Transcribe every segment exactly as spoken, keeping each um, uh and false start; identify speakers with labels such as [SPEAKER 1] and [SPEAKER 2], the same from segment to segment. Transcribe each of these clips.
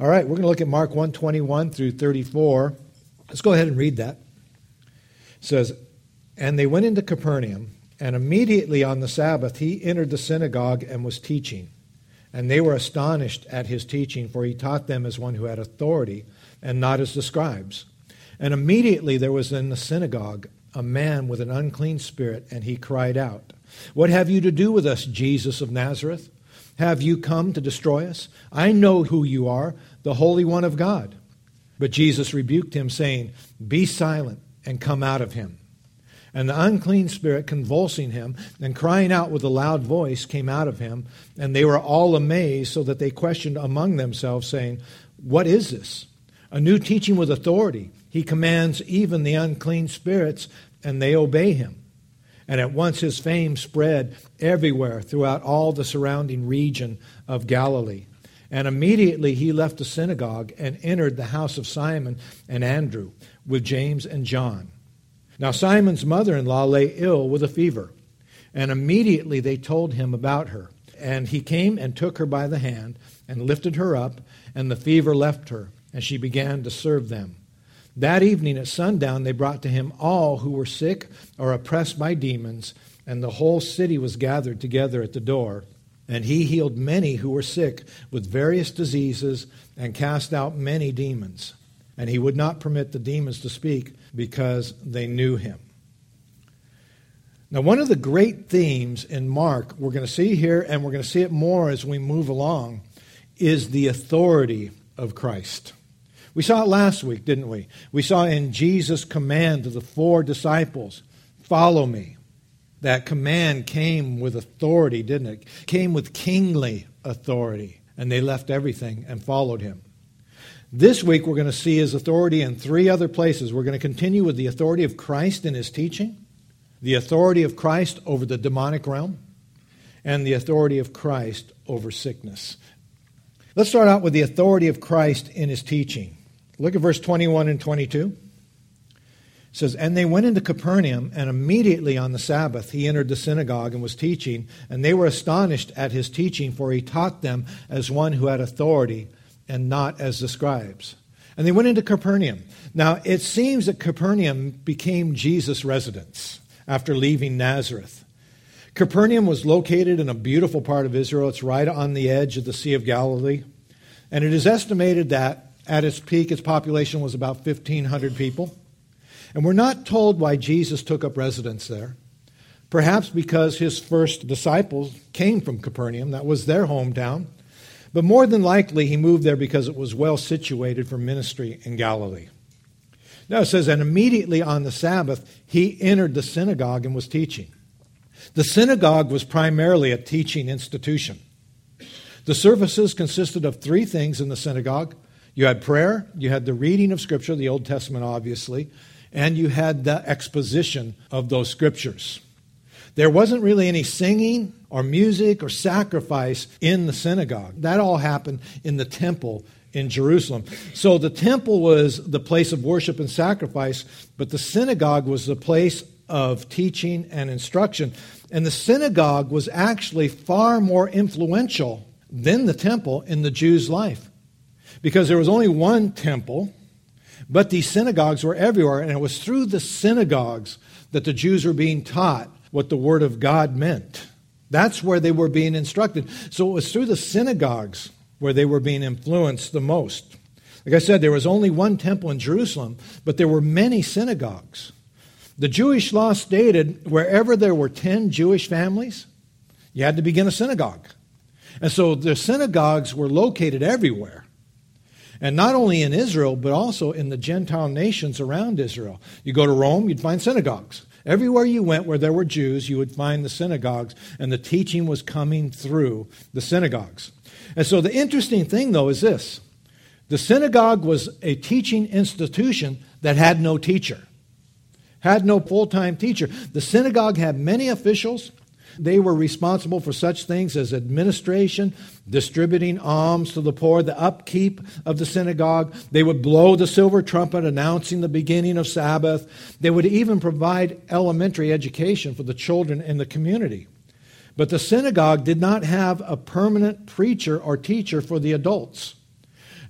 [SPEAKER 1] All right, we're going to look at Mark one twenty-one through thirty-four. Let's go ahead and read that. It says, "And they went into Capernaum, and immediately on the Sabbath he entered the synagogue and was teaching. And they were astonished at his teaching, for he taught them as one who had authority, and not as the scribes. And immediately there was in the synagogue a man with an unclean spirit, and he cried out, 'What have you to do with us, Jesus of Nazareth? Have you come to destroy us? I know who you are, the Holy One of God.' But Jesus rebuked him, saying, 'Be silent, and come out of him.' And the unclean spirit, convulsing him and crying out with a loud voice, came out of him. And they were all amazed, so that they questioned among themselves, saying, 'What is this? A new teaching with authority. He commands even the unclean spirits, and they obey him.' And at once his fame spread everywhere throughout all the surrounding region of Galilee. And immediately he left the synagogue and entered the house of Simon and Andrew with James and John. Now Simon's mother-in-law lay ill with a fever, and immediately they told him about her. And he came and took her by the hand and lifted her up, and the fever left her, and she began to serve them. That evening at sundown they brought to him all who were sick or oppressed by demons, and the whole city was gathered together at the door. And he healed many who were sick with various diseases and cast out many demons. And he would not permit the demons to speak because they knew him." Now, one of the great themes in Mark, we're going to see here, and we're going to see it more as we move along, is the authority of Christ. We saw it last week, didn't we? We saw in Jesus' command to the four disciples, "Follow me." That command came with authority, didn't it? Came with kingly authority. And they left everything and followed him. This week we're going to see his authority in three other places. We're going to continue with the authority of Christ in his teaching, the authority of Christ over the demonic realm, and the authority of Christ over sickness. Let's start out with the authority of Christ in his teaching. Look at verse twenty-one and twenty-two. It says, "And they went into Capernaum, and immediately on the Sabbath he entered the synagogue and was teaching, and they were astonished at his teaching, for he taught them as one who had authority, and not as the scribes." And they went into Capernaum. Now, it seems that Capernaum became Jesus' residence after leaving Nazareth. Capernaum was located in a beautiful part of Israel. It's right on the edge of the Sea of Galilee. And it is estimated that at its peak, its population was about fifteen hundred people. And we're not told why Jesus took up residence there. Perhaps because his first disciples came from Capernaum. That was their hometown. But more than likely, he moved there because it was well situated for ministry in Galilee. Now it says, "And immediately on the Sabbath, he entered the synagogue and was teaching." The synagogue was primarily a teaching institution. The services consisted of three things in the synagogue. You had prayer, you had the reading of Scripture, the Old Testament obviously, and you had the exposition of those Scriptures. There wasn't really any singing or music or sacrifice in the synagogue. That all happened in the temple in Jerusalem. So the temple was the place of worship and sacrifice, but the synagogue was the place of teaching and instruction. And the synagogue was actually far more influential than the temple in the Jews' life, because there was only one temple, but these synagogues were everywhere, and it was through the synagogues that the Jews were being taught what the Word of God meant. That's where they were being instructed. So it was through the synagogues where they were being influenced the most. Like I said, there was only one temple in Jerusalem, but there were many synagogues. The Jewish law stated wherever there were ten Jewish families, you had to begin a synagogue. And so the synagogues were located everywhere. And not only in Israel, but also in the Gentile nations around Israel. You go to Rome, you'd find synagogues. Everywhere you went where there were Jews, you would find the synagogues, and the teaching was coming through the synagogues. And so the interesting thing, though, is this. The synagogue was a teaching institution that had no teacher, had no full-time teacher. The synagogue had many officials. They were responsible for such things as administration, distributing alms to the poor, the upkeep of the synagogue. They would blow the silver trumpet announcing the beginning of Sabbath. They would even provide elementary education for the children in the community. But the synagogue did not have a permanent preacher or teacher for the adults.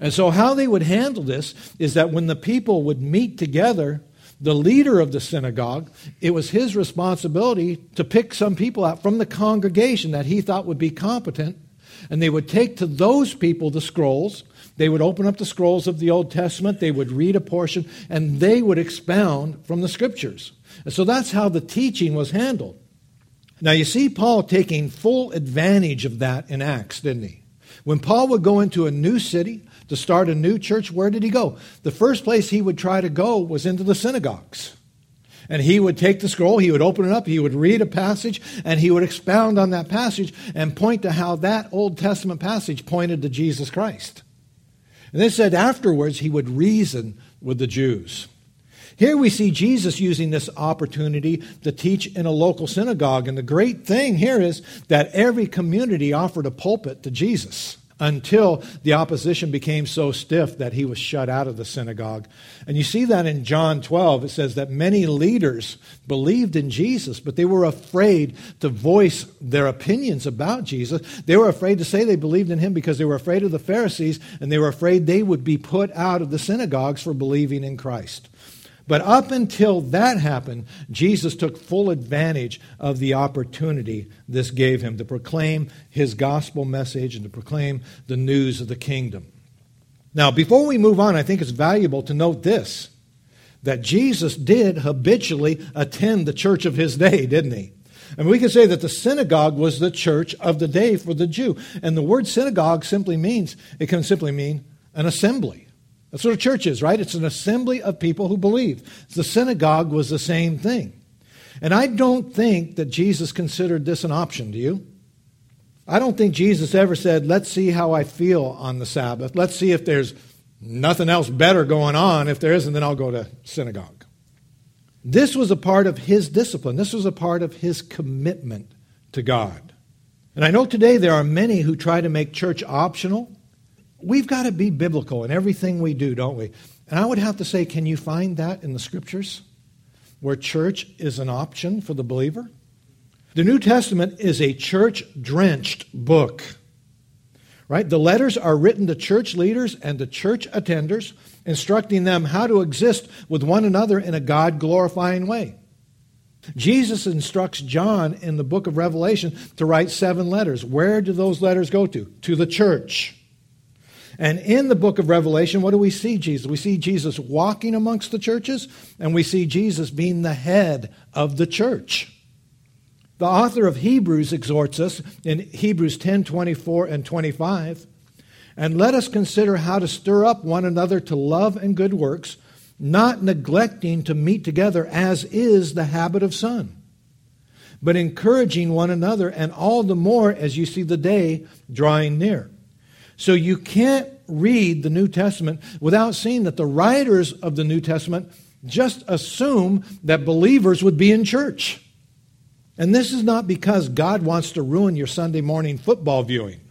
[SPEAKER 1] And so how they would handle this is that when the people would meet together, the leader of the synagogue, it was his responsibility to pick some people out from the congregation that he thought would be competent, and they would take to those people the scrolls. They would open up the scrolls of the Old Testament, they would read a portion, and they would expound from the Scriptures. And so that's how the teaching was handled. Now you see Paul taking full advantage of that in Acts, didn't he? When Paul would go into a new city to start a new church, where did he go? The first place he would try to go was into the synagogues. And he would take the scroll, he would open it up, he would read a passage, and he would expound on that passage and point to how that Old Testament passage pointed to Jesus Christ. And then it said afterwards he would reason with the Jews. Here we see Jesus using this opportunity to teach in a local synagogue. And the great thing here is that every community offered a pulpit to Jesus until the opposition became so stiff that he was shut out of the synagogue. And you see that in John twelve. It says that many leaders believed in Jesus, but they were afraid to voice their opinions about Jesus. They were afraid to say they believed in him because they were afraid of the Pharisees, and they were afraid they would be put out of the synagogues for believing in Christ. But up until that happened, Jesus took full advantage of the opportunity this gave him to proclaim his gospel message and to proclaim the news of the kingdom. Now, before we move on, I think it's valuable to note this, that Jesus did habitually attend the church of his day, didn't he? And we can say that the synagogue was the church of the day for the Jew. And the word synagogue simply means, it can simply mean an assembly. That's what a church is, right? It's an assembly of people who believe. The synagogue was the same thing. And I don't think that Jesus considered this an option, do you? I don't think Jesus ever said, let's see how I feel on the Sabbath. Let's see if there's nothing else better going on. If there isn't, then I'll go to synagogue. This was a part of his discipline. This was a part of his commitment to God. And I know today there are many who try to make church optional. We've got to be biblical in everything we do, don't we? And I would have to say, can you find that in the Scriptures, where church is an option for the believer? The New Testament is a church-drenched book, right? The letters are written to church leaders and to church attenders, instructing them how to exist with one another in a God-glorifying way. Jesus instructs John in the book of Revelation to write seven letters. Where do those letters go to? To the church. And in the book of Revelation, what do we see Jesus? We see Jesus walking amongst the churches, and we see Jesus being the head of the church. The author of Hebrews exhorts us in Hebrews ten, twenty-four and twenty-five, and let us consider how to stir up one another to love and good works, not neglecting to meet together as is the habit of some, but encouraging one another, and all the more as you see the day drawing near. So you can't read the New Testament without seeing that the writers of the New Testament just assume that believers would be in church. And this is not because God wants to ruin your Sunday morning football viewing.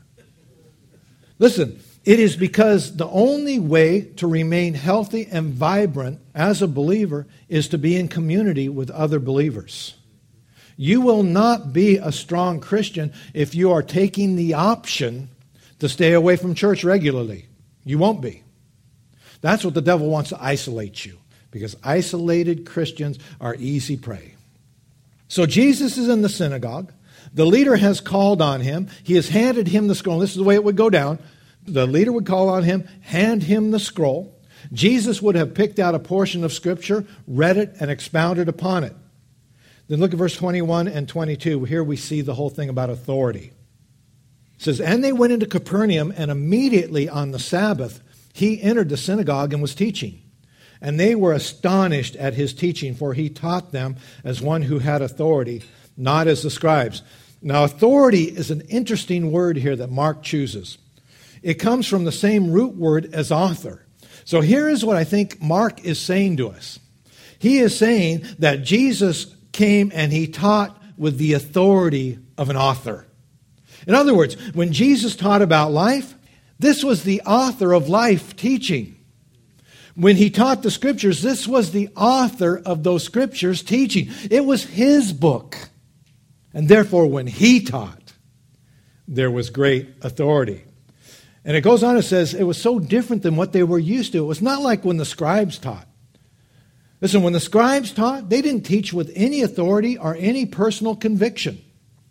[SPEAKER 1] Listen, it is because the only way to remain healthy and vibrant as a believer is to be in community with other believers. You will not be a strong Christian if you are taking the option to stay away from church regularly. You won't be. That's what the devil wants to isolate you, because isolated Christians are easy prey. So Jesus is in the synagogue. The leader has called on him. He has handed him the scroll. This is the way it would go down. The leader would call on him, hand him the scroll. Jesus would have picked out a portion of Scripture, read it, and expounded upon it. Then look at verse twenty-one and twenty-two. Here we see the whole thing about authority. It says, and they went into Capernaum, and immediately on the Sabbath he entered the synagogue and was teaching. And they were astonished at his teaching, for he taught them as one who had authority, not as the scribes. Now, authority is an interesting word here that Mark chooses. It comes from the same root word as author. So here is what I think Mark is saying to us. He is saying that Jesus came and he taught with the authority of an author. In other words, when Jesus taught about life, this was the author of life teaching. When he taught the Scriptures, this was the author of those Scriptures teaching. It was his book. And therefore, when he taught, there was great authority. And it goes on, it says, it was so different than what they were used to. It was not like when the scribes taught. Listen, when the scribes taught, they didn't teach with any authority or any personal conviction.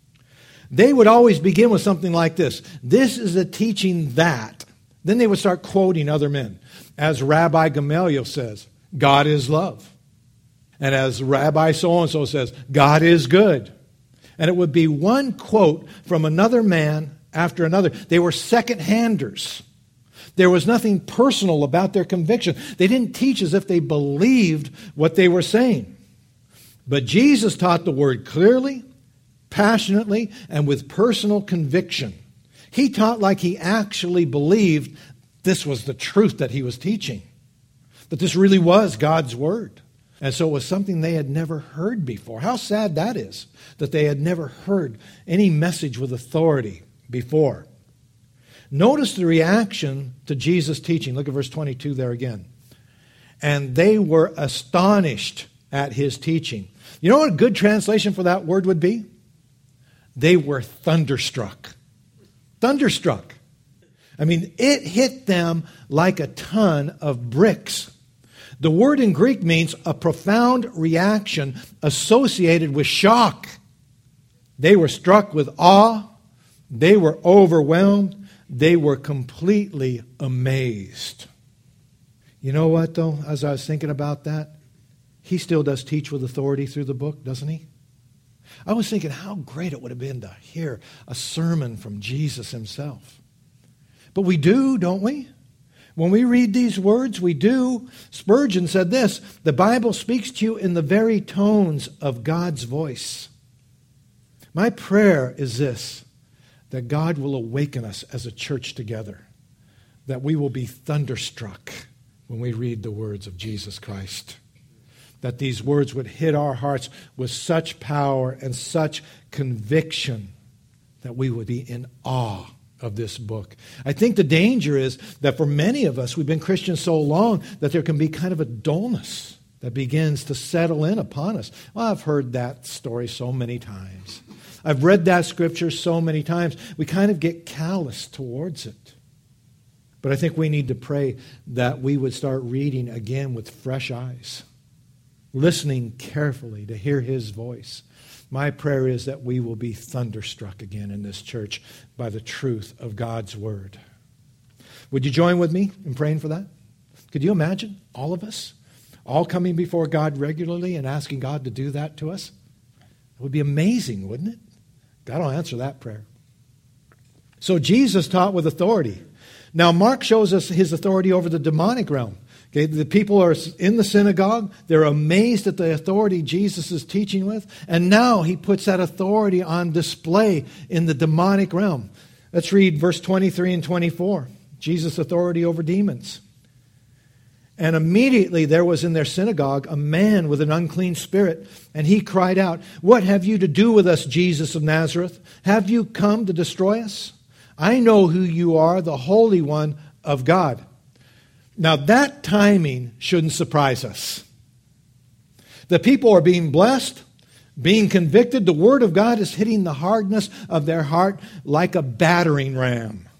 [SPEAKER 1] They would always begin with something like this. This is a teaching that. Then they would start quoting other men. As Rabbi Gamaliel says, God is love. And as Rabbi so-and-so says, God is good. And it would be one quote from another man after another. They were second-handers. There was nothing personal about their conviction. They didn't teach as if they believed what they were saying. But Jesus taught the word clearly, passionately, and with personal conviction. He taught like he actually believed this was the truth that he was teaching, that this really was God's word. And so it was something they had never heard before. How sad that is, that they had never heard any message with authority before. Notice the reaction to Jesus' teaching. Look at verse twenty-two there again. And they were astonished at his teaching. You know what a good translation for that word would be? They were thunderstruck. Thunderstruck. I mean, it hit them like a ton of bricks. The word in Greek means a profound reaction associated with shock. They were struck with awe. They were overwhelmed. They were completely amazed. You know what, though, as I was thinking about that, he still does teach with authority through the book, doesn't he? I was thinking how great it would have been to hear a sermon from Jesus himself. But we do, don't we? When we read these words, we do. Spurgeon said this, the Bible speaks to you in the very tones of God's voice. My prayer is this, that God will awaken us as a church together, that we will be thunderstruck when we read the words of Jesus Christ, that these words would hit our hearts with such power and such conviction that we would be in awe of this book. I think the danger is that for many of us, we've been Christians so long that there can be kind of a dullness that begins to settle in upon us. Well, I've heard that story so many times. I've read that scripture so many times. We kind of get callous towards it. But I think we need to pray that we would start reading again with fresh eyes, listening carefully to hear his voice. My prayer is that we will be thunderstruck again in this church by the truth of God's word. Would you join with me in praying for that? Could you imagine all of us all coming before God regularly and asking God to do that to us? It would be amazing, wouldn't it? God will answer that prayer. So Jesus taught with authority. Now Mark shows us his authority over the demonic realm. Okay, the people are in the synagogue. They're amazed at the authority Jesus is teaching with. And now he puts that authority on display in the demonic realm. Let's read verse twenty-three and twenty-four. Jesus' authority over demons. And immediately there was in their synagogue a man with an unclean spirit, and he cried out, "What have you to do with us, Jesus of Nazareth? Have you come to destroy us? I know who you are, the Holy One of God." Now that timing shouldn't surprise us. The people are being blessed, being convicted. The Word of God is hitting the hardness of their heart like a battering ram.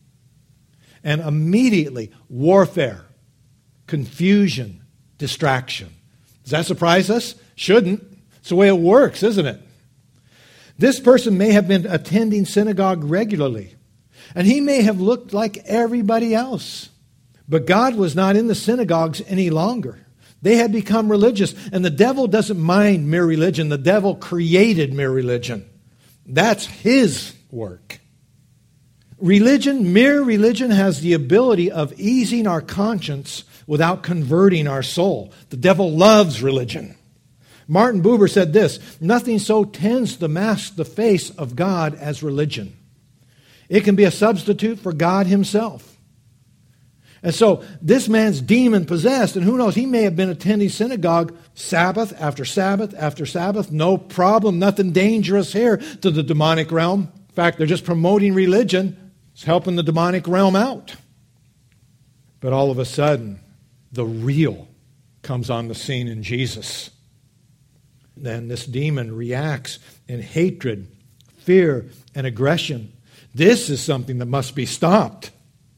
[SPEAKER 1] And immediately, warfare, confusion, distraction. Does that surprise us? Shouldn't. It's the way it works, isn't it? This person may have been attending synagogue regularly, and he may have looked like everybody else. But God was not in the synagogues any longer. They had become religious, and the devil doesn't mind mere religion. The devil created mere religion. That's his work. Religion, mere religion, has the ability of easing our conscience without converting our soul. The devil loves religion. Martin Buber said this, "Nothing so tends to mask the face of God as religion. It can be a substitute for God himself." And so this man's demon-possessed, and who knows, he may have been attending synagogue Sabbath after Sabbath after Sabbath. No problem, nothing dangerous here to the demonic realm. In fact, they're just promoting religion. It's helping the demonic realm out. But all of a sudden, the real comes on the scene in Jesus. Then this demon reacts in hatred, fear, and aggression. This is something that must be stopped.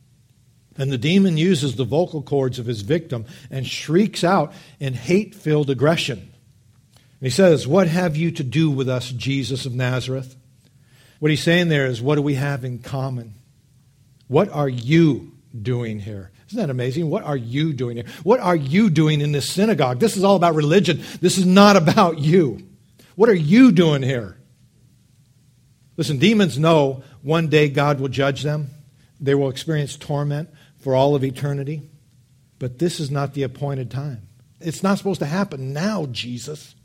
[SPEAKER 1] And the demon uses the vocal cords of his victim and shrieks out in hate-filled aggression. And he says, "What have you to do with us, Jesus of Nazareth?" What he's saying there is, what do we have in common? What are you doing here? Isn't that amazing? What are you doing here? What are you doing in this synagogue? This is all about religion. This is not about you. What are you doing here? Listen, demons know one day God will judge them. They will experience torment for all of eternity. But this is not the appointed time. It's not supposed to happen now, Jesus.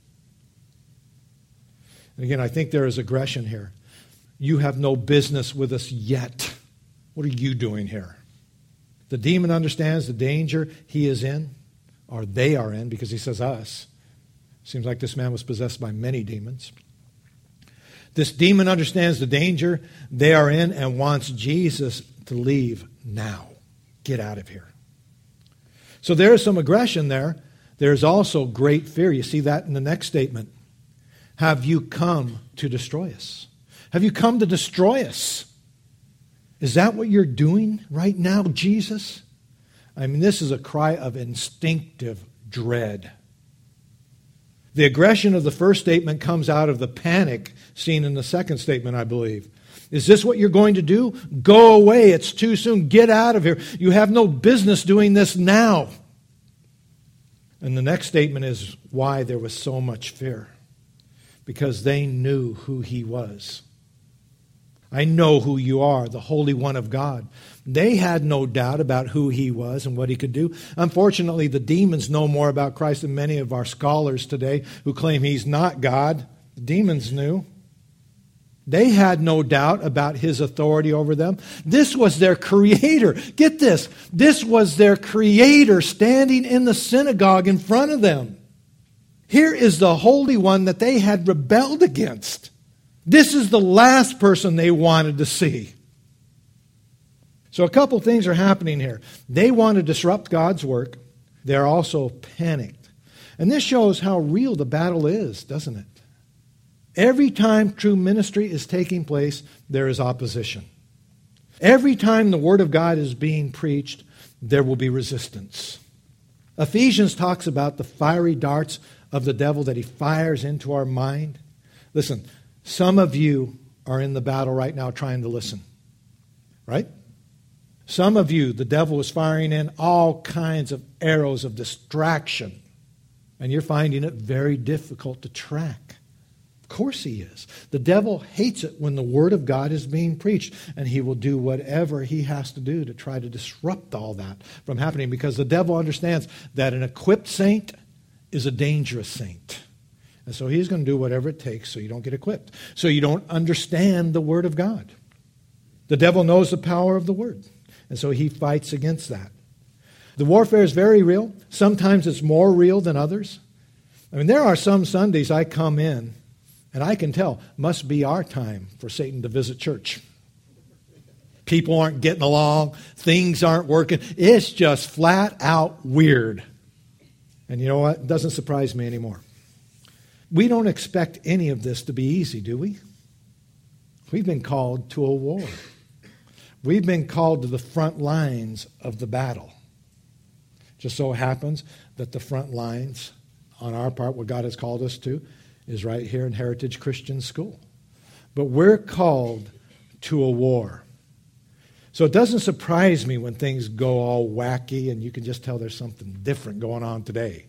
[SPEAKER 1] And again, I think there is aggression here. You have no business with us yet. What are you doing here? The demon understands the danger he is in, or they are in, because he says us. Seems like this man was possessed by many demons. This demon understands the danger they are in and wants Jesus to leave now. Get out of here. So there is some aggression there. There's also great fear. You see that in the next statement. Have you come to destroy us? Have you come to destroy us? Is that what you're doing right now, Jesus? I mean, this is a cry of instinctive dread. The aggression of the first statement comes out of the panic seen in the second statement, I believe. Is this what you're going to do? Go away. It's too soon. Get out of here. You have no business doing this now. And the next statement is why there was so much fear. Because they knew who he was. I know who you are, the Holy One of God. They had no doubt about who he was and what he could do. Unfortunately, the demons know more about Christ than many of our scholars today who claim he's not God. The demons knew. They had no doubt about his authority over them. This was their creator. Get this. This was their creator standing in the synagogue in front of them. Here is the Holy One that they had rebelled against. This is the last person they wanted to see. So a couple things are happening here. They want to disrupt God's work. They're also panicked. And this shows how real the battle is, doesn't it? Every time true ministry is taking place, there is opposition. Every time the Word of God is being preached, there will be resistance. Ephesians talks about the fiery darts of the devil that he fires into our mind. Listen, some of you are in the battle right now trying to listen. Right? Some of you, the devil is firing in all kinds of arrows of distraction. And you're finding it very difficult to track. Of course he is. The devil hates it when the Word of God is being preached. And he will do whatever he has to do to try to disrupt all that from happening. Because the devil understands that an equipped saint is a dangerous saint. And so he's going to do whatever it takes so you don't get equipped. So you don't understand the Word of God. The devil knows the power of the Word. And so he fights against that. The warfare is very real. Sometimes it's more real than others. I mean, there are some Sundays I come in and I can tell, must be our time for Satan to visit church. People aren't getting along. Things aren't working. It's just flat out weird. And you know what? It doesn't surprise me anymore. We don't expect any of this to be easy, do we? We've been called to a war. We've been called to the front lines of the battle. Just so happens that the front lines, on our part, what God has called us to, is right here in Heritage Christian School. But we're called to a war. So it doesn't surprise me when things go all wacky and you can just tell there's something different going on today.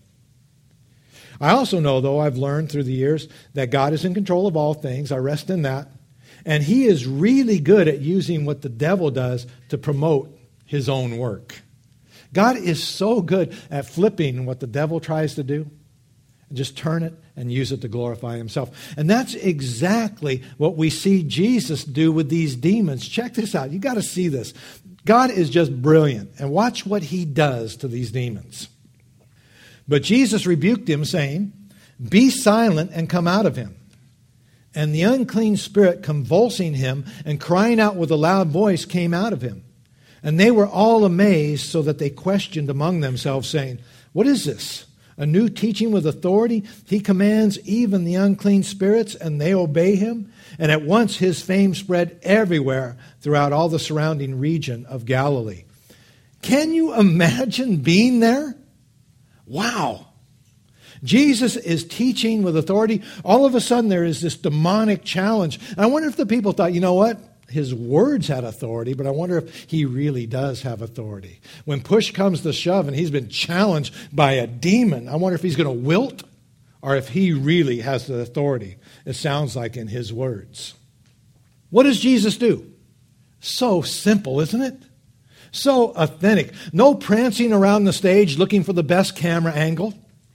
[SPEAKER 1] I also know, though, I've learned through the years that God is in control of all things. I rest in that. And he is really good at using what the devil does to promote his own work. God is so good at flipping what the devil tries to do and just turn it and use it to glorify himself. And that's exactly what we see Jesus do with these demons. Check this out. You've got to see this. God is just brilliant. And watch what he does to these demons. But Jesus rebuked him, saying, "Be silent and come out of him." And the unclean spirit, convulsing him and crying out with a loud voice, came out of him. And they were all amazed, so that they questioned among themselves, saying, "What is this? A new teaching with authority? He commands even the unclean spirits, and they obey him." And at once his fame spread everywhere throughout all the surrounding region of Galilee. Can you imagine being there? Wow. Jesus is teaching with authority. All of a sudden there is this demonic challenge. And I wonder if the people thought, you know what? His words had authority, but I wonder if he really does have authority. When push comes to shove and he's been challenged by a demon, I wonder if he's going to wilt or if he really has the authority. It sounds like in his words. What does Jesus do? So simple, isn't it? So authentic. No prancing around the stage looking for the best camera angle.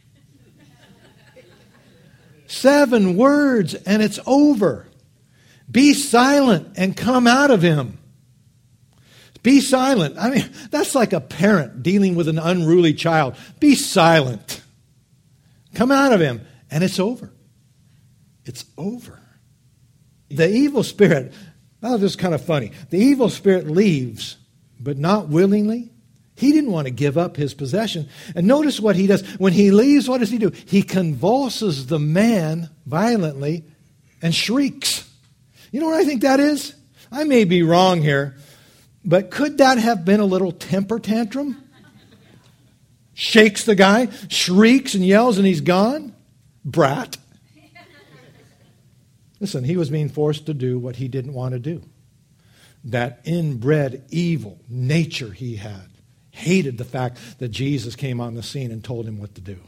[SPEAKER 1] Seven words and it's over. Be silent and come out of him. Be silent. I mean, that's like a parent dealing with an unruly child. Be silent. Come out of him. And it's over. It's over. The evil spirit, oh, this is kind of funny. The evil spirit leaves, but not willingly. He didn't want to give up his possession. And notice what he does. When he leaves, what does he do? He convulses the man violently and shrieks. You know what I think that is? I may be wrong here, but could that have been a little temper tantrum? Shakes the guy, shrieks and yells, and he's gone? Brat. Listen, he was being forced to do what he didn't want to do. That inbred evil nature he had hated the fact that Jesus came on the scene and told him what to do.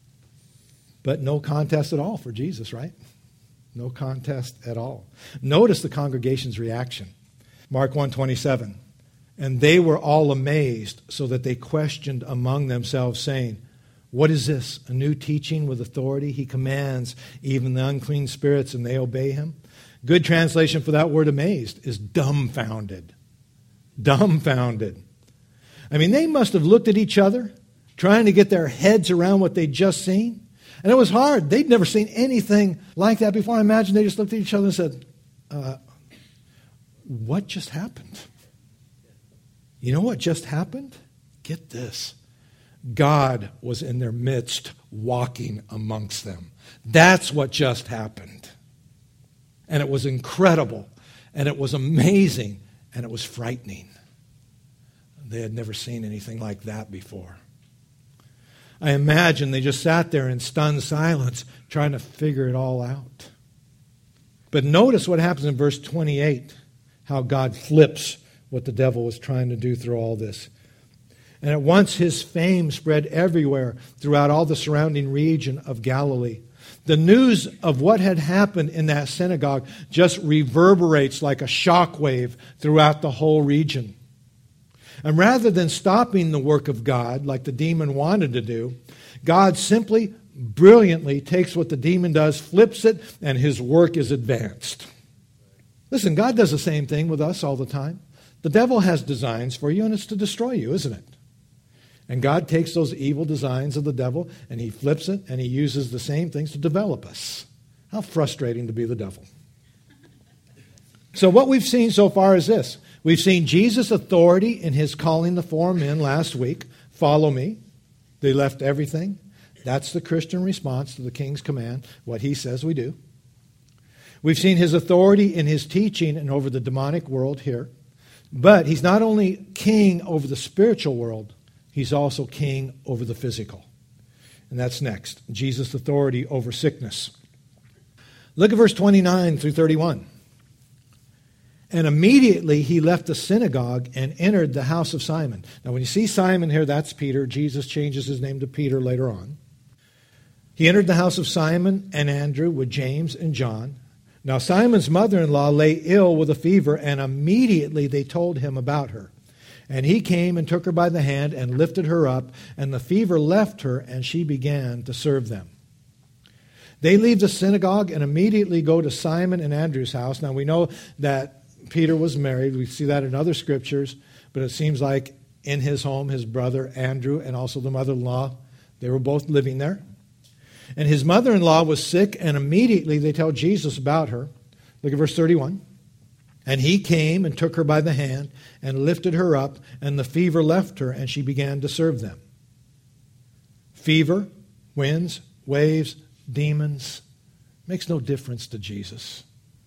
[SPEAKER 1] But no contest at all for Jesus, right? No contest at all. Notice the congregation's reaction. Mark one twenty-seven. And they were all amazed, so that they questioned among themselves, saying, what is this? A new teaching with authority? He commands even the unclean spirits, and they obey him. Good translation for that word amazed is dumbfounded. Dumbfounded. I mean, they must have looked at each other, trying to get their heads around what they'd just seen. And it was hard. They'd never seen anything like that before. I imagine they just looked at each other and said, uh, what just happened? You know what just happened? Get this. God was in their midst walking amongst them. That's what just happened. And it was incredible. And it was amazing. And it was frightening. They had never seen anything like that before. I imagine they just sat there in stunned silence trying to figure it all out. But notice what happens in verse twenty-eight, how God flips what the devil was trying to do through all this. And at once his fame spread everywhere throughout all the surrounding region of Galilee. The news of what had happened in that synagogue just reverberates like a shockwave throughout the whole region. And rather than stopping the work of God like the demon wanted to do, God simply, brilliantly takes what the demon does, flips it, and his work is advanced. Listen, God does the same thing with us all the time. The devil has designs for you, and it's to destroy you, isn't it? And God takes those evil designs of the devil, and he flips it, and he uses the same things to develop us. How frustrating to be the devil. So what we've seen so far is this. We've seen Jesus' authority in his calling the four men last week. Follow me. They left everything. That's the Christian response to the king's command, what he says we do. We've seen his authority in his teaching and over the demonic world here. But he's not only king over the spiritual world, he's also king over the physical. And that's next. Jesus' authority over sickness. Look at verse twenty-nine through thirty-one. And immediately he left the synagogue and entered the house of Simon. Now when you see Simon here, that's Peter. Jesus changes his name to Peter later on. He entered the house of Simon and Andrew with James and John. Now Simon's mother-in-law lay ill with a fever, and immediately they told him about her. And he came and took her by the hand and lifted her up, and the fever left her, and she began to serve them. They leave the synagogue and immediately go to Simon and Andrew's house. Now we know that Peter was married. We see that in other scriptures, but it seems like in his home, his brother Andrew and also the mother-in-law, they were both living there. And his mother-in-law was sick, and immediately they tell Jesus about her. Look at verse thirty-one. And he came and took her by the hand and lifted her up, and the fever left her, and she began to serve them. Fever, winds, waves, demons, makes no difference to Jesus.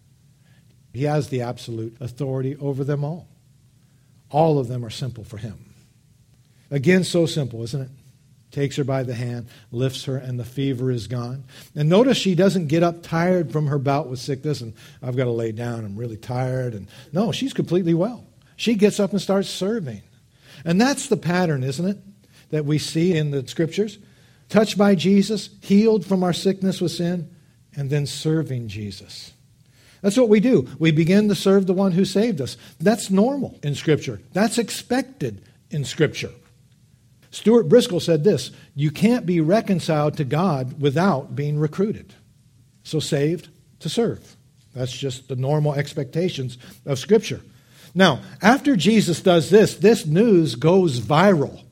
[SPEAKER 1] He has the absolute authority over them all. All of them are simple for him. Again, so simple, isn't it? Takes her by the hand, lifts her, and the fever is gone. And notice she doesn't get up tired from her bout with sickness, and I've got to lay down, I'm really tired. And no, she's completely well. She gets up and starts serving. And that's the pattern, isn't it, that we see in the Scriptures? Touched by Jesus, healed from our sickness with sin, and then serving Jesus. That's what we do. We begin to serve the one who saved us. That's normal in Scripture. That's expected in Scripture. Stuart Briscoe said this: you can't be reconciled to God without being recruited. So saved to serve. That's just the normal expectations of Scripture. Now, after Jesus does this, this news goes viral.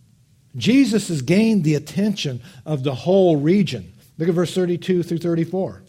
[SPEAKER 1] Jesus has gained the attention of the whole region. Look at verse thirty-two through thirty-four.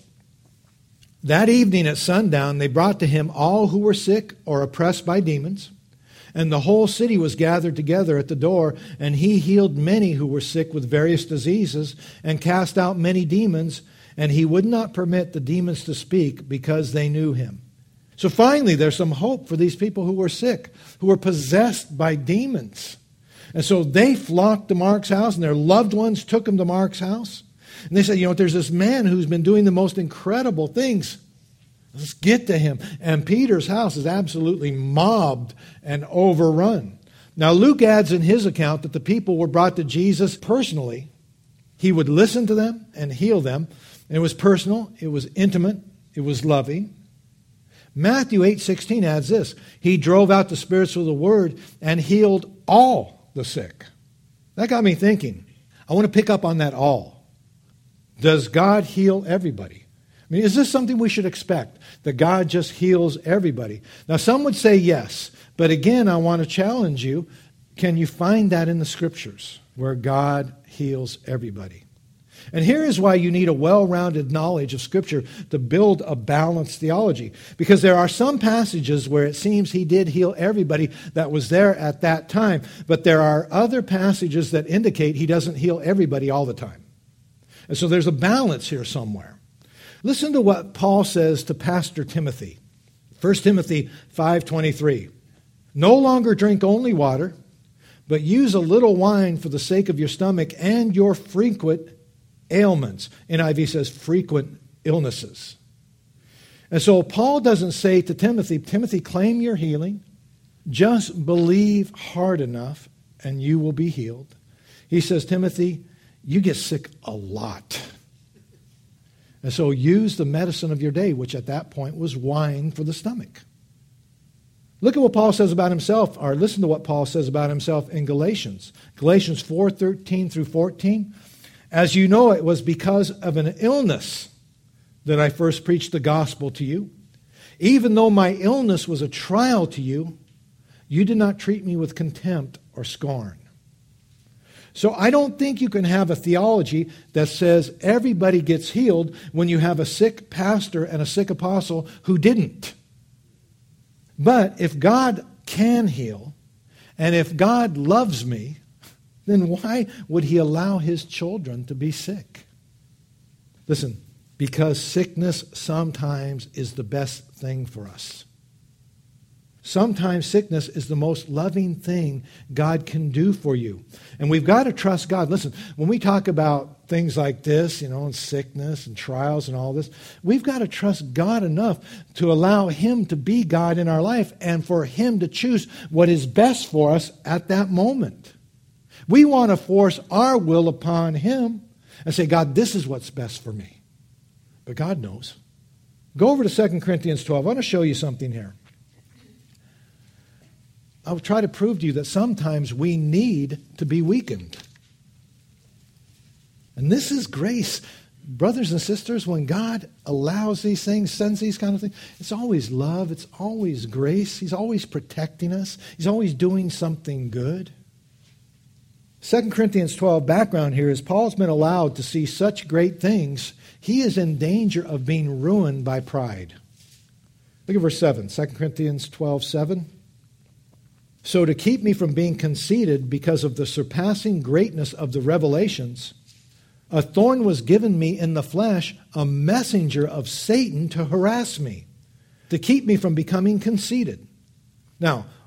[SPEAKER 1] That evening at sundown, they brought to him all who were sick or oppressed by demons. And the whole city was gathered together at the door, and he healed many who were sick with various diseases and cast out many demons, and he would not permit the demons to speak because they knew him. So finally, there's some hope for these people who were sick, who were possessed by demons. And so they flocked to Mark's house, and their loved ones took them to Mark's house. And they said, you know, there's this man who's been doing the most incredible things. Let's get to him. And Peter's house is absolutely mobbed and overrun. Now, Luke adds in his account that the people were brought to Jesus personally. He would listen to them and heal them. And it was personal. It was intimate. It was loving. Matthew eight sixteen adds this: he drove out the spirits with the word and healed all the sick. That got me thinking. I want to pick up on that all. Does God heal everybody? I mean, is this something we should expect, that God just heals everybody? Now, some would say yes, but again, I want to challenge you. Can you find that in the Scriptures where God heals everybody? And here is why you need a well-rounded knowledge of Scripture to build a balanced theology. Because there are some passages where it seems he did heal everybody that was there at that time, but there are other passages that indicate he doesn't heal everybody all the time. And so there's a balance here somewhere. Listen to what Paul says to Pastor Timothy. First Timothy five twenty-three. No longer drink only water, but use a little wine for the sake of your stomach and your frequent ailments. N I V says frequent illnesses. And so Paul doesn't say to Timothy, Timothy, claim your healing. Just believe hard enough and you will be healed. He says, Timothy, you get sick a lot. And so use the medicine of your day, which at that point was wine for the stomach. Look at what Paul says about himself, or listen to what Paul says about himself in Galatians. Galatians four thirteen through fourteen. As you know, it was because of an illness that I first preached the gospel to you. Even though my illness was a trial to you, you did not treat me with contempt or scorn. So I don't think you can have a theology that says everybody gets healed when you have a sick pastor and a sick apostle who didn't. But if God can heal, and if God loves me, then why would he allow his children to be sick? Listen, because sickness sometimes is the best thing for us. Sometimes sickness is the most loving thing God can do for you. And we've got to trust God. Listen, when we talk about things like this, you know, and sickness and trials and all this, we've got to trust God enough to allow him to be God in our life and for him to choose what is best for us at that moment. We want to force our will upon him and say, God, this is what's best for me. But God knows. Go over to Second Corinthians twelve. I want to show you something here. I'll try to prove to you that sometimes we need to be weakened. And this is grace. Brothers and sisters, when God allows these things, sends these kind of things, it's always love. It's always grace. He's always protecting us. He's always doing something good. Second Corinthians twelve, background here is Paul's been allowed to see such great things, he is in danger of being ruined by pride. Look at verse seven, Second Corinthians twelve, seven. So to keep me from being conceited because of the surpassing greatness of the revelations, a thorn was given me in the flesh, a messenger of Satan to harass me, to keep me from becoming conceited. Now,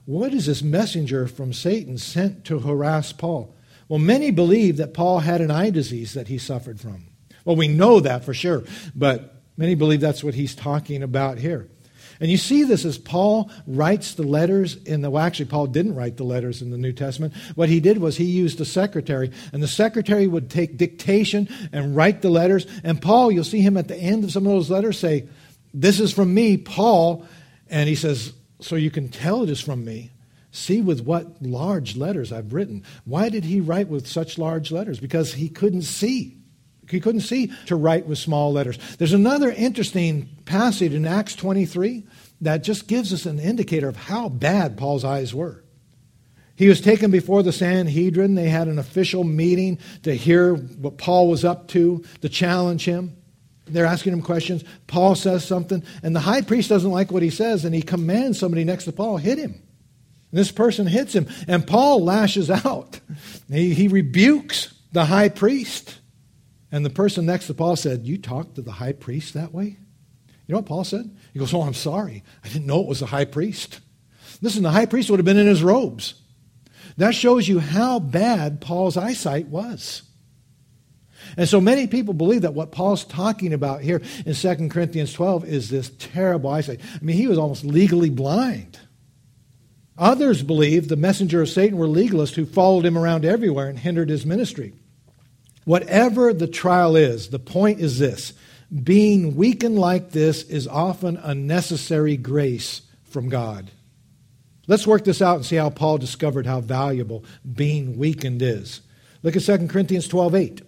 [SPEAKER 1] what is this messenger from Satan sent to harass Paul? Well, many believe that Paul had an eye disease that he suffered from. Well, we know that for sure, but many believe that's what he's talking about here. And you see this as Paul writes the letters in the, well, actually, Paul didn't write the letters in the New Testament. What he did was he used a secretary, and the secretary would take dictation and write the letters. And Paul, you'll see him at the end of some of those letters say, this is from me, Paul. And he says, so you can tell it is from me. See with what large letters I've written. Why did he write with such large letters? Because he couldn't see. He couldn't see to write with small letters. There's another interesting passage in Acts twenty-three that just gives us an indicator of how bad Paul's eyes were. He was taken before the Sanhedrin. They had an official meeting to hear what Paul was up to, to challenge him. They're asking him questions. Paul says something, and the high priest doesn't like what he says, and he commands somebody next to Paul, hit him. And this person hits him, and Paul lashes out. He, he rebukes the high priest. And the person next to Paul said, you talk to the high priest that way? You know what Paul said? He goes, oh, I'm sorry. I didn't know it was the high priest. Listen, the high priest would have been in his robes. That shows you how bad Paul's eyesight was. And so many people believe that what Paul's talking about here in Second Corinthians twelve is this terrible eyesight. I mean, he was almost legally blind. Others believe the messenger of Satan were legalists who followed him around everywhere and hindered his ministry. Whatever the trial is, the point is this. Being weakened like this is often a necessary grace from God. Let's work this out and see how Paul discovered how valuable being weakened is. Look at Second Corinthians twelve eight.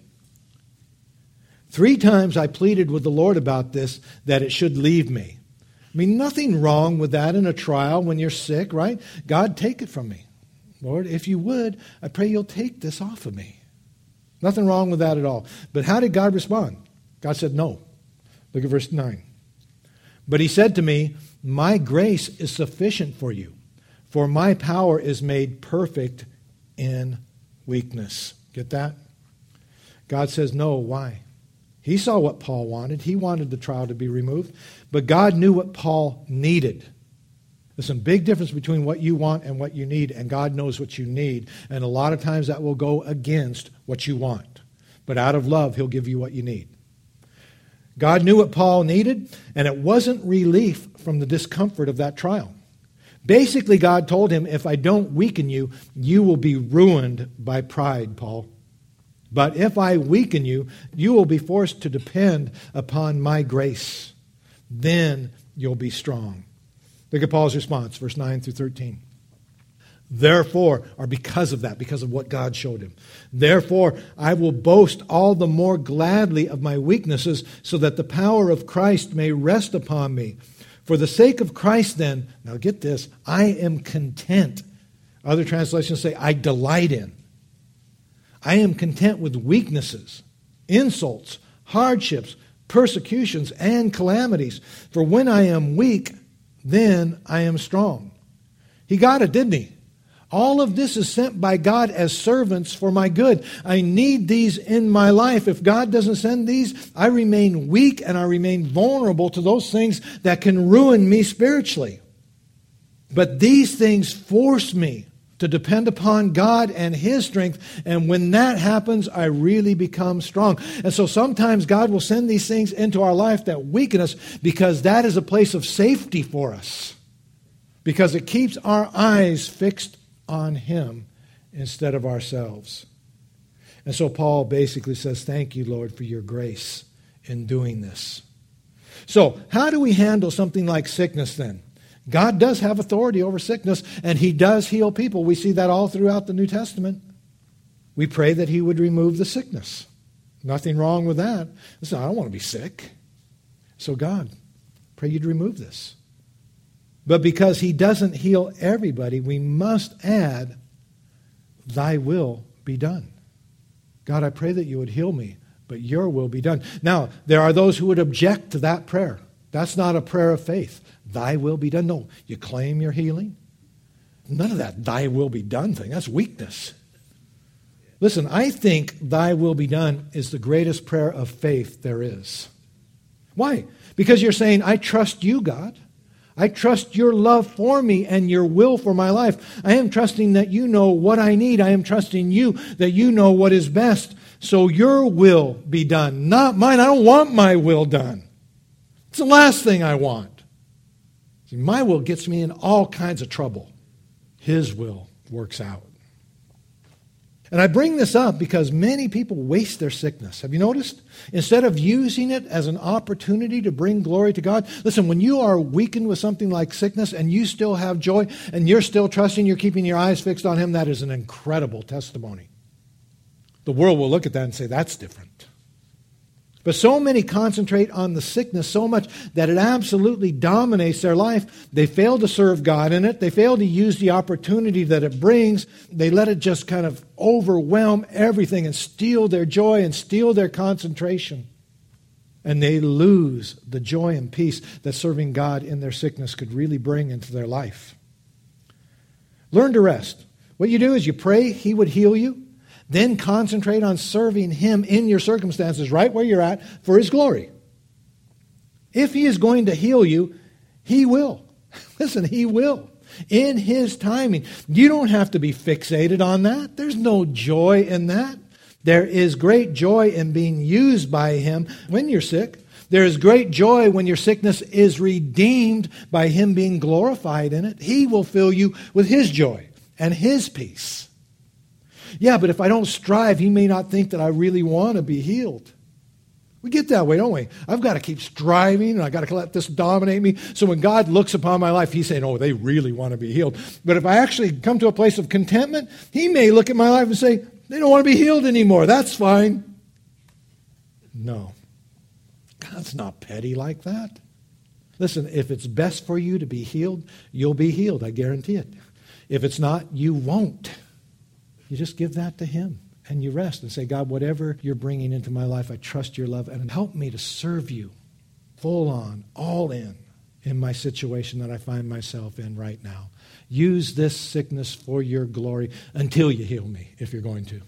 [SPEAKER 1] Three times I pleaded with the Lord about this, that it should leave me. I mean, nothing wrong with that in a trial when you're sick, right? God, take it from me. Lord, if you would, I pray you'll take this off of me. Nothing wrong with that at all. But how did God respond? God said no. Look at verse nine. But he said to me, my grace is sufficient for you, for my power is made perfect in weakness. Get that? God says no. Why? He saw what Paul wanted. He wanted the trial to be removed. But God knew what Paul needed. There's some big difference between what you want and what you need, and God knows what you need. And a lot of times that will go against what you want. But out of love, he'll give you what you need. God knew what Paul needed, and it wasn't relief from the discomfort of that trial. Basically, God told him, if I don't weaken you, you will be ruined by pride, Paul. But if I weaken you, you will be forced to depend upon my grace. Then you'll be strong. Look at Paul's response, verse nine through thirteen. Therefore, or because of that, because of what God showed him, therefore I will boast all the more gladly of my weaknesses, so that the power of Christ may rest upon me. For the sake of Christ, then, now get this, I am content. Other translations say, I delight in. I am content with weaknesses, insults, hardships, persecutions, and calamities. For when I am weak, then I am strong. He got it, didn't he? All of this is sent by God as servants for my good. I need these in my life. If God doesn't send these, I remain weak and I remain vulnerable to those things that can ruin me spiritually. But these things force me to depend upon God and His strength. And when that happens, I really become strong. And so sometimes God will send these things into our life that weaken us, because that is a place of safety for us. Because it keeps our eyes fixed on Him instead of ourselves. And so Paul basically says, thank you, Lord, for your grace in doing this. So how do we handle something like sickness then? God does have authority over sickness, and He does heal people. We see that all throughout the New Testament. We pray that He would remove the sickness. Nothing wrong with that. Listen, I don't want to be sick. So God, pray you'd remove this. But because He doesn't heal everybody, we must add, thy will be done. God, I pray that you would heal me, but your will be done. Now, there are those who would object to that prayer. That's not a prayer of faith. Thy will be done. No, you claim your healing. None of that thy will be done thing. That's weakness. Listen, I think thy will be done is the greatest prayer of faith there is. Why? Because you're saying, I trust you, God. I trust your love for me and your will for my life. I am trusting that you know what I need. I am trusting you that you know what is best. So your will be done, not mine. I don't want my will done. It's the last thing I want. See, my will gets me in all kinds of trouble. His will works out. And I bring this up because many people waste their sickness. Have you noticed? Instead of using it as an opportunity to bring glory to God. Listen, when you are weakened with something like sickness and you still have joy and you're still trusting, you're keeping your eyes fixed on Him, that is an incredible testimony. The world will look at that and say, that's different. But so many concentrate on the sickness so much that it absolutely dominates their life. They fail to serve God in it. They fail to use the opportunity that it brings. They let it just kind of overwhelm everything and steal their joy and steal their concentration. And they lose the joy and peace that serving God in their sickness could really bring into their life. Learn to rest. What you do is you pray He would heal you. Then concentrate on serving Him in your circumstances right where you're at for His glory. If He is going to heal you, He will. Listen, He will. In His timing. You don't have to be fixated on that. There's no joy in that. There is great joy in being used by Him when you're sick. There is great joy when your sickness is redeemed by Him being glorified in it. He will fill you with His joy and His peace. Yeah, but if I don't strive, He may not think that I really want to be healed. We get that way, don't we? I've got to keep striving, and I've got to let this dominate me. So when God looks upon my life, He's saying, oh, they really want to be healed. But if I actually come to a place of contentment, He may look at my life and say, they don't want to be healed anymore. That's fine. No. God's not petty like that. Listen, if it's best for you to be healed, you'll be healed. I guarantee it. If it's not, you won't. You just give that to Him and you rest and say, God, whatever you're bringing into my life, I trust your love and help me to serve you full on, all in, in my situation that I find myself in right now. Use this sickness for your glory until you heal me, if you're going to.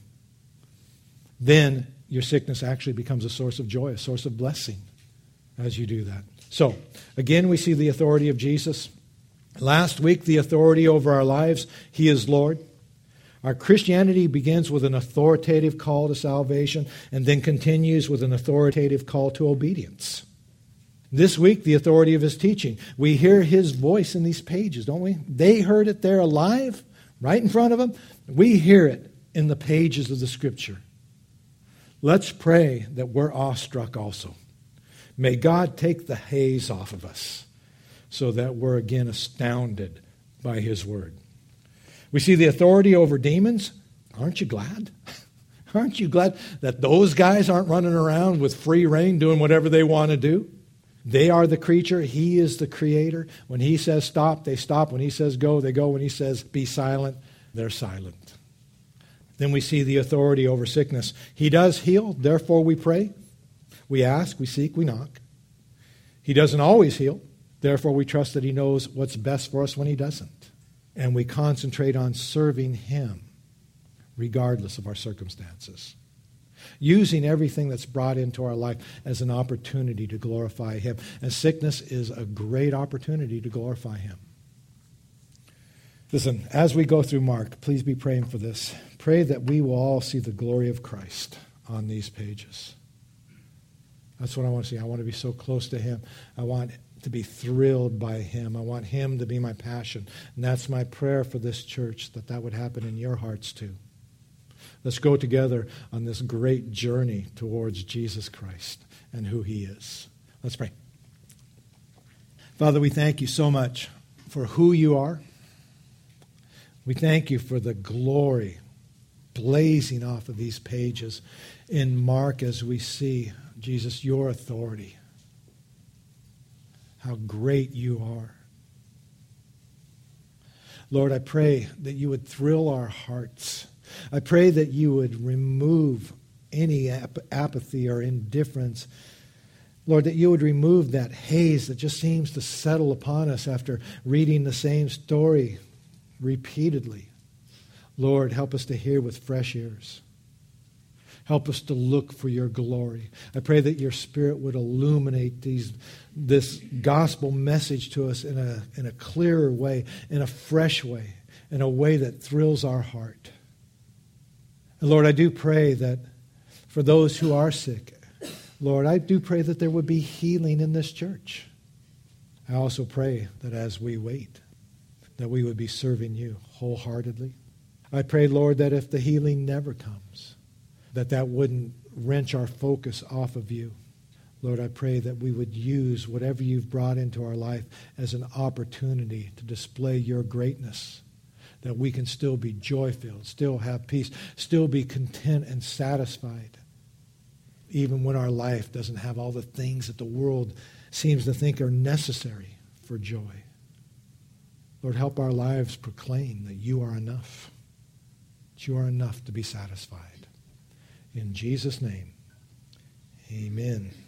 [SPEAKER 1] Then your sickness actually becomes a source of joy, a source of blessing as you do that. So, again, we see the authority of Jesus. Last week, the authority over our lives. He is Lord. Our Christianity begins with an authoritative call to salvation and then continues with an authoritative call to obedience. This week, the authority of His teaching. We hear His voice in these pages, don't we? They heard it there alive, right in front of them. We hear it in the pages of the Scripture. Let's pray that we're awestruck also. May God take the haze off of us so that we're again astounded by His Word. We see the authority over demons. Aren't you glad? Aren't you glad that those guys aren't running around with free rein doing whatever they want to do? They are the creature. He is the creator. When He says stop, they stop. When He says go, they go. When He says be silent, they're silent. Then we see the authority over sickness. He does heal, therefore we pray. We ask, we seek, we knock. He doesn't always heal, therefore we trust that He knows what's best for us when He doesn't. And we concentrate on serving Him regardless of our circumstances. Using everything that's brought into our life as an opportunity to glorify Him. And sickness is a great opportunity to glorify Him. Listen, as we go through Mark, please be praying for this. Pray that we will all see the glory of Christ on these pages. That's what I want to see. I want to be so close to Him. I want to be thrilled by Him. I want Him to be my passion. And that's my prayer for this church, that that would happen in your hearts too. Let's go together on this great journey towards Jesus Christ and who He is. Let's pray. Father, we thank You so much for who You are. We thank You for the glory blazing off of these pages in Mark as we see, Jesus, Your authority. How great You are. Lord, I pray that You would thrill our hearts. I pray that You would remove any ap- apathy or indifference. Lord, that You would remove that haze that just seems to settle upon us after reading the same story repeatedly. Lord, help us to hear with fresh ears. Help us to look for your glory. I pray that your Spirit would illuminate these, this gospel message to us in a, in a clearer way, in a fresh way, in a way that thrills our heart. And Lord, I do pray that for those who are sick, Lord, I do pray that there would be healing in this church. I also pray that as we wait, that we would be serving you wholeheartedly. I pray, Lord, that if the healing never comes, that that wouldn't wrench our focus off of you. Lord, I pray that we would use whatever you've brought into our life as an opportunity to display your greatness, that we can still be joy-filled, still have peace, still be content and satisfied, even when our life doesn't have all the things that the world seems to think are necessary for joy. Lord, help our lives proclaim that you are enough, that you are enough to be satisfied. In Jesus' name, amen.